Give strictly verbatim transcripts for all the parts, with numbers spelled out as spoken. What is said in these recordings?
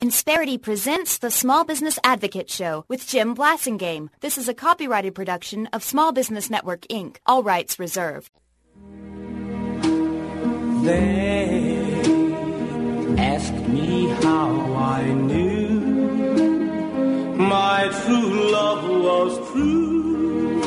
Insperity presents the Small Business Advocate Show with Jim Blasingame. This is a copyrighted production of Small Business Network, Incorporated. All rights reserved. They asked me how I knew my true love was true.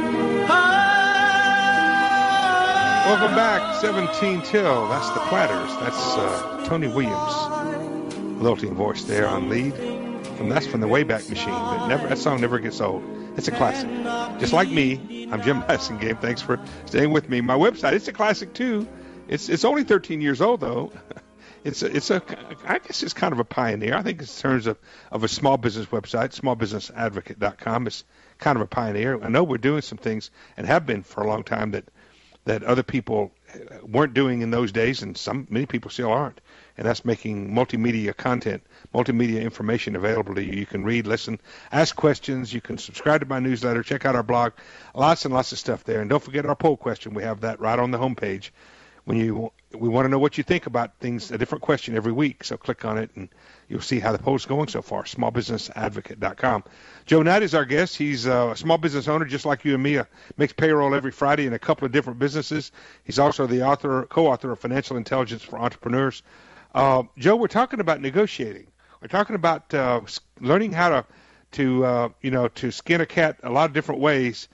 Ah! Welcome back, seventeen till. That's the Platters. That's uh, Tony Williams. Lilting voice there on lead. From that's from the Wayback Machine. But never that song never gets old. It's a classic. Just like me, I'm Jim Blasingame. Thanks for staying with me. My website, it's a classic too. It's it's only thirteen years old though. It's a, it's a I guess it's kind of a pioneer. I think in terms of, of a small business website, small business advocate dot com is kind of a pioneer. I know we're doing some things and have been for a long time that that other people weren't doing in those days, and some many people still aren't. And that's making multimedia content, multimedia information available to you. You can read, listen, ask questions. You can subscribe to my newsletter, check out our blog, lots and lots of stuff there. And don't forget our poll question. We have that right on the homepage. When you, we want to know what you think about things, a different question every week. So click on it, and you'll see how the poll's going so far. small business advocate dot com. Joe Knight is our guest. He's a small business owner, just like you and me. Uh, makes payroll every Friday in a couple of different businesses. He's also the author, co-author of Financial Intelligence for Entrepreneurs. Uh, Joe, we're talking about negotiating. We're talking about uh, learning how to, to uh, you know, to skin a cat a lot of different ways.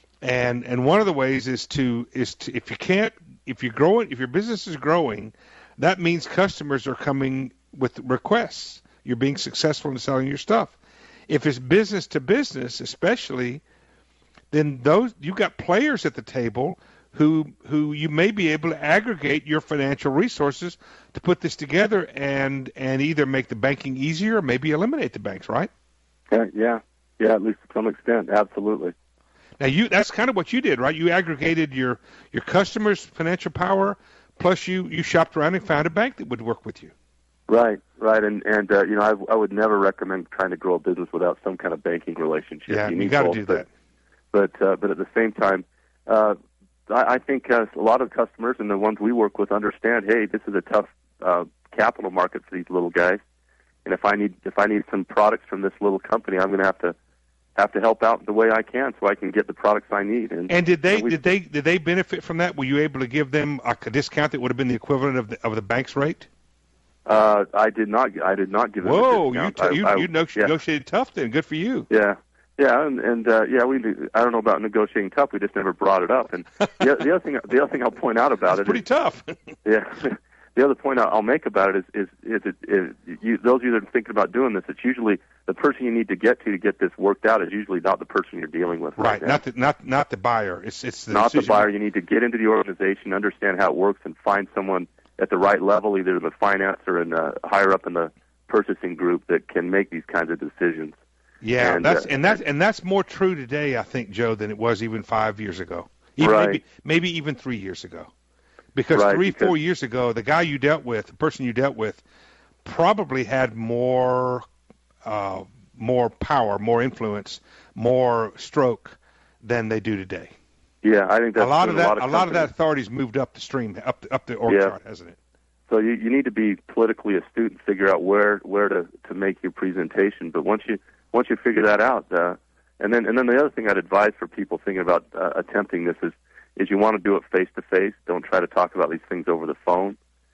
And and one of the ways is to is to if you can't if you're growing if your business is growing, that means customers are coming with requests. You're being successful in selling your stuff. If it's business to business, especially, then those you've got players at the table who who you may be able to aggregate your financial resources to put this together and and either make the banking easier or maybe eliminate the banks, right? Yeah, yeah, yeah. At least to some extent, absolutely. Now, you that's kind of what you did, right? You aggregated your, your customers' financial power, plus you, you shopped around and found a bank that would work with you. Right, right. And, and uh, you know, I, I would never recommend trying to grow a business without some kind of banking relationship. Yeah, you, you got to do but, that. But, uh, but at the same time, uh, I, I think uh, a lot of customers and the ones we work with understand, hey, this is a tough uh, capital market for these little guys. And if I need if I need some products from this little company, I'm going to have to have to help out the way I can so I can get the products I need. And, and did they and we, did they did they benefit from that? Were you able to give them a discount that would have been the equivalent of the of the bank's rate? Uh, I did not. I did not give them Whoa, a discount. you t- you, I, I, you negotiated yeah. tough then. Good for you. Yeah, yeah, and, and uh, yeah, we. I don't know about negotiating tough. We just never brought it up. And the, the other thing, the other thing I'll point out about it's it, pretty is, tough. yeah. The other point I'll make about it is, is, is, it, is you, those of you that are thinking about doing this, it's usually the person you need to get to to get this worked out is usually not the person you're dealing with. Right, right not the not not the buyer. It's it's the not decision. the buyer. You need to get into the organization, understand how it works, and find someone at the right level, either in the finance or in the, higher up in the purchasing group, that can make these kinds of decisions. Yeah, and, that's uh, and that's and that's more true today, I think, Joe, than it was even five years ago. Even right. Maybe maybe even three years ago. Because right, three, because, four years ago, the guy you dealt with, the person you dealt with, probably had more, uh, more power, more influence, more stroke than they do today. Yeah, I think that's a lot of that. A lot of, a lot of that authority's moved up the stream, up the, up the org yeah. chart, hasn't it? So you, you need to be politically astute and figure out where where to, to make your presentation. But once you once you figure that out, uh, and then and then the other thing I'd advise for people thinking about uh, attempting this is. is you want to do it face-to-face. Don't try to talk about these things over the phone.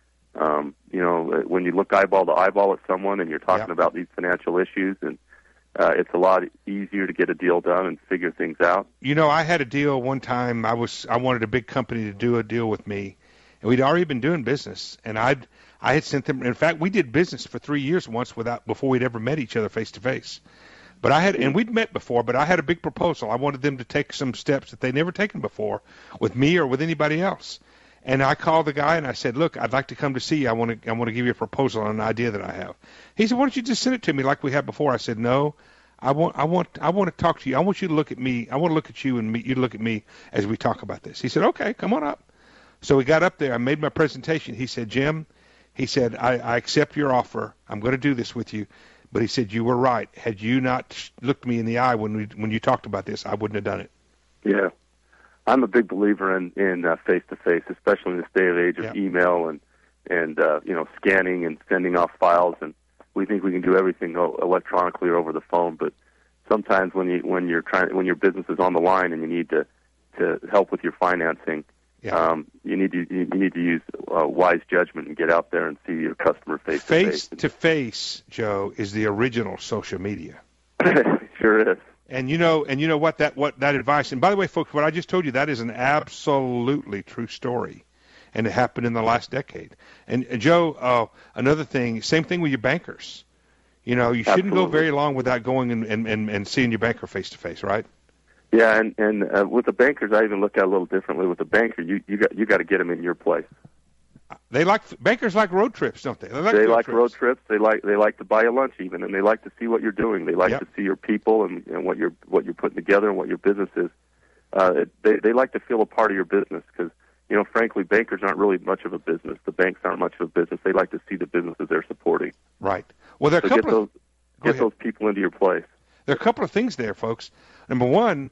Um, you know, when you look eyeball to eyeball at someone and you're talking yeah. about these financial issues, and uh, it's a lot easier to get a deal done and figure things out. You know, I had a deal one time. I was I wanted a big company to do a deal with me, and we'd already been doing business. And I'd I had sent them. In fact, we did business for three years once without before we'd ever met each other face-to-face. But I had, and we'd met before, but I had a big proposal. I wanted them to take some steps that they'd never taken before with me or with anybody else. And I called the guy and I said, look, I'd like to come to see you. I want to, I want to give you a proposal on an idea that I have. He said, why don't you just send it to me like we had before? I said, no, I want, I want, I want to talk to you. I want you to look at me. I want to look at you and me, you to look at me as we talk about this. He said, okay, come on up. So we got up there. I made my presentation. He said, Jim, he said, I, I accept your offer. I'm going to do this with you. But he said, you were right. Had you not looked me in the eye when we, when you talked about this, I wouldn't have done it. Yeah. I'm a big believer in, in uh, face-to-face, especially in this day of age of yeah. email and, and uh, you know, scanning and sending off files. And we think we can do everything electronically or over the phone. But sometimes when you when you're trying when your business is on the line and you need to to help with your financing, yeah. um, you need to you need to use uh, wise judgment and get out there and see your customer face to face. Face to face, Joe, is the original social media. Sure is. And you know, and you know what that what that advice. And by the way, folks, what I just told you, that is an absolutely true story, and it happened in the last decade. And, and Joe, uh, another thing, same thing with your bankers. You know, you shouldn't Absolutely. go very long without going and, and, and, and seeing your banker face to face, right? Yeah, and and uh, with the bankers, I even look at it a little differently. With the banker, you you got you got to get them in your place. They like bankers like road trips, don't they? They like, they road, like trips. road trips. They like they like to buy a lunch even, and they like to see what you're doing. They like yep. to see your people and, and what you're what you're putting together and what your business is. Uh, it, they they like to feel a part of your business because you know, frankly, bankers aren't really much of a business. The banks aren't much of a business. They like to see the businesses they're supporting. Right. Well, there are so a couple get of those, get those people into your place. There are a couple of things there, folks. Number one,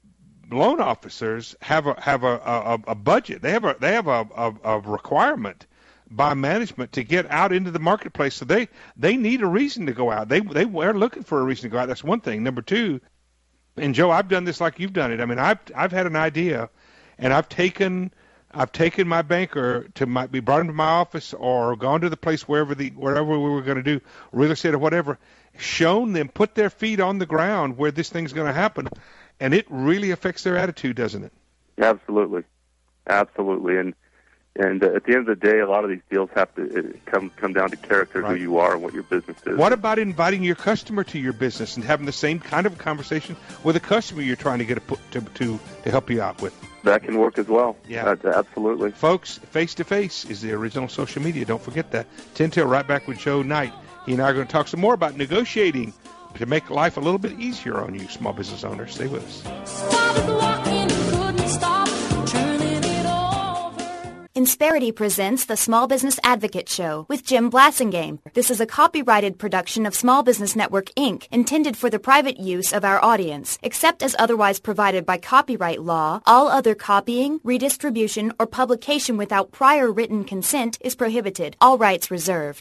loan officers have a have a, a, a budget. They have a they have a, a, a requirement by management to get out into the marketplace. So they, they need a reason to go out. They they are looking for a reason to go out. That's one thing. Number two, and Joe, I've done this like you've done it. I mean, I've I've had an idea, and I've taken I've taken my banker to my be brought him to my office or gone to the place wherever the wherever we were going to do real estate or whatever, shown them, put their feet on the ground where this thing's going to happen, and it really affects their attitude, doesn't it? Absolutely, absolutely, and. And uh, at the end of the day, a lot of these deals have to uh, come come down to character, right. who you are, and what your business is. What about inviting your customer to your business and having the same kind of conversation with a customer you're trying to get a, to, to to help you out with? That can work as well. Yeah, uh, absolutely. Folks, face to face is the original social media. Don't forget that. ten till, right back with Joe Knight. He and I are going to talk some more about negotiating to make life a little bit easier on you, small business owners. Stay with us. Started walking, couldn't stop, turning it over. Insperity presents the Small Business Advocate Show with Jim Blasingame. This is a copyrighted production of Small Business Network, Incorporated, intended for the private use of our audience. Except as otherwise provided by copyright law, all other copying, redistribution, or publication without prior written consent is prohibited. All rights reserved.